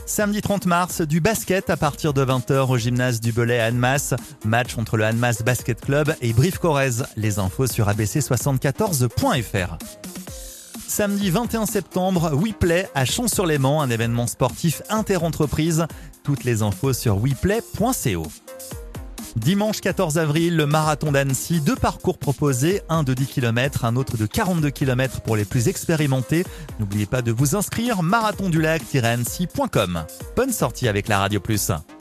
Samedi 30 mars, du basket à partir de 20h au gymnase du Belay à Annemasse. Match entre le Annemasse Basket Club et Brive-Corrèze. Les infos sur abc74.fr. Samedi 21 septembre, WePlay à Champs-sur-Léman, un événement sportif interentreprises. Toutes les infos sur weplay.co. Dimanche 14 avril, le marathon d'Annecy, 2 parcours proposés, un de 10 km, un autre de 42 km pour les plus expérimentés. N'oubliez pas de vous inscrire, marathondulac-annecy.com. Bonne sortie avec la Radio Plus.